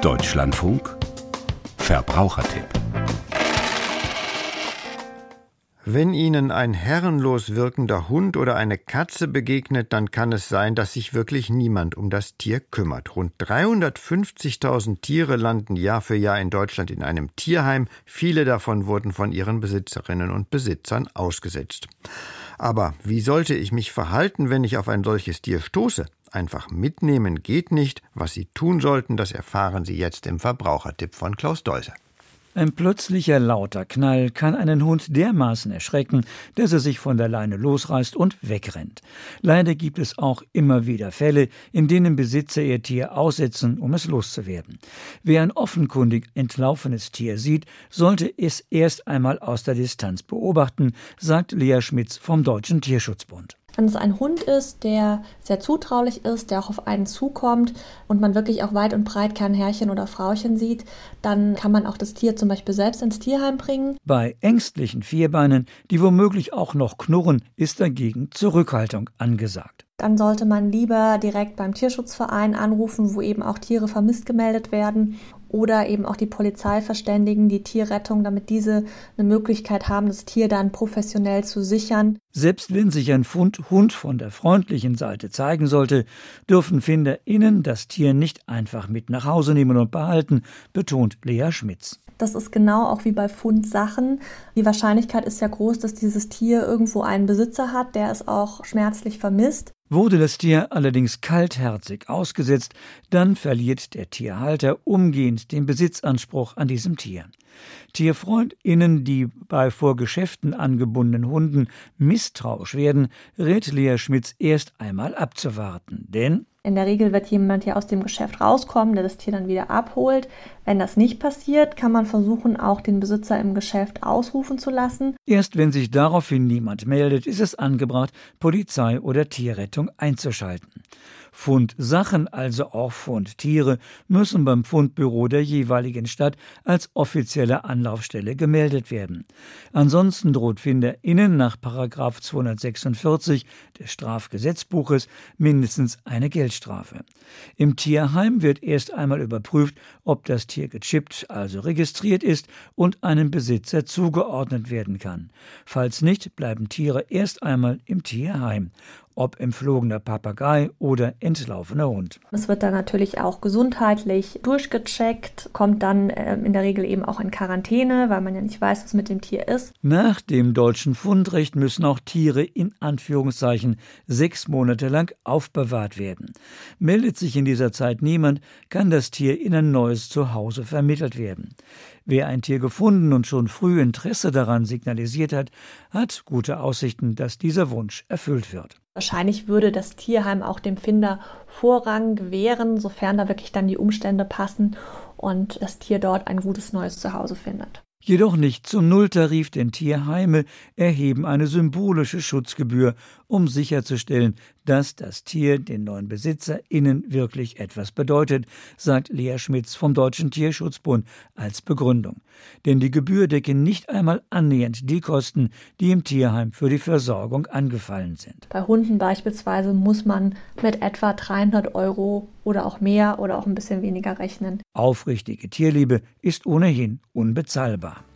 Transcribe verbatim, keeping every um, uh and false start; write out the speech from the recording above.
Deutschlandfunk Verbrauchertipp. Wenn Ihnen ein herrenlos wirkender Hund oder eine Katze begegnet, dann kann es sein, dass sich wirklich niemand um das Tier kümmert. Rund dreihundertfünfzigtausend Tiere landen Jahr für Jahr in Deutschland in einem Tierheim. Viele davon wurden von ihren Besitzerinnen und Besitzern ausgesetzt. Aber wie sollte ich mich verhalten, wenn ich auf ein solches Tier stoße? Einfach mitnehmen geht nicht. Was Sie tun sollten, das erfahren Sie jetzt im Verbrauchertipp von Klaus Deuser. Ein plötzlicher lauter Knall kann einen Hund dermaßen erschrecken, dass er sich von der Leine losreißt und wegrennt. Leider gibt es auch immer wieder Fälle, in denen Besitzer ihr Tier aussetzen, um es loszuwerden. Wer ein offenkundig entlaufenes Tier sieht, sollte es erst einmal aus der Distanz beobachten, sagt Lea Schmitz vom Deutschen Tierschutzbund. Wenn es ein Hund ist, der sehr zutraulich ist, der auch auf einen zukommt und man wirklich auch weit und breit kein Herrchen oder Frauchen sieht, dann kann man auch das Tier zum Beispiel selbst ins Tierheim bringen. Bei ängstlichen Vierbeinen, die womöglich auch noch knurren, ist dagegen Zurückhaltung angesagt. Dann sollte man lieber direkt beim Tierschutzverein anrufen, wo eben auch Tiere vermisst gemeldet werden, oder eben auch die Polizei verständigen, die Tierrettung, damit diese eine Möglichkeit haben, das Tier dann professionell zu sichern. Selbst wenn sich ein Fund Hund von der freundlichen Seite zeigen sollte, dürfen FinderInnen das Tier nicht einfach mit nach Hause nehmen und behalten, betont Lea Schmitz. Das ist genau auch wie bei Fundsachen. Die Wahrscheinlichkeit ist ja groß, dass dieses Tier irgendwo einen Besitzer hat, der es auch schmerzlich vermisst. Wurde das Tier allerdings kaltherzig ausgesetzt, dann verliert der Tierhalter umgehend den Besitzanspruch an diesem Tier. TierfreundInnen, die bei vor Geschäften angebundenen Hunden misstrauisch werden, rät Lea Schmitz erst einmal abzuwarten. Denn in der Regel wird jemand hier aus dem Geschäft rauskommen, der das Tier dann wieder abholt. Wenn das nicht passiert, kann man versuchen, auch den Besitzer im Geschäft ausrufen zu lassen. Erst wenn sich daraufhin niemand meldet, ist es angebracht, Polizei oder Tierrettung einzuschalten. Fundsachen, also auch Fundtiere, müssen beim Fundbüro der jeweiligen Stadt als offizielle Anlaufstelle gemeldet werden. Ansonsten droht FinderInnen nach Paragraph zweihundertsechsundvierzig des Strafgesetzbuches mindestens eine Geldstrafe. Im Tierheim wird erst einmal überprüft, ob das Tier gechippt, also registriert ist und einem Besitzer zugeordnet werden kann. Falls nicht, bleiben Tiere erst einmal im Tierheim. Ob entflogener Papagei oder entlaufener Hund. Es wird dann natürlich auch gesundheitlich durchgecheckt, kommt dann äh, in der Regel eben auch in Quarantäne, weil man ja nicht weiß, was mit dem Tier ist. Nach dem deutschen Fundrecht müssen auch Tiere in Anführungszeichen sechs Monate lang aufbewahrt werden. Meldet sich in dieser Zeit niemand, kann das Tier in ein neues Zuhause vermittelt werden. Wer ein Tier gefunden und schon früh Interesse daran signalisiert hat, hat gute Aussichten, dass dieser Wunsch erfüllt wird. Wahrscheinlich würde das Tierheim auch dem Finder Vorrang gewähren, sofern da wirklich dann die Umstände passen und das Tier dort ein gutes neues Zuhause findet. Jedoch nicht zum Nulltarif, denn Tierheime erheben eine symbolische Schutzgebühr, um sicherzustellen, dass das Tier den neuen BesitzerInnen wirklich etwas bedeutet, sagt Lea Schmitz vom Deutschen Tierschutzbund als Begründung. Denn die Gebühr decke nicht einmal annähernd die Kosten, die im Tierheim für die Versorgung angefallen sind. Bei Hunden beispielsweise muss man mit etwa dreihundert Euro oder auch mehr oder auch ein bisschen weniger rechnen. Aufrichtige Tierliebe ist ohnehin unbezahlbar.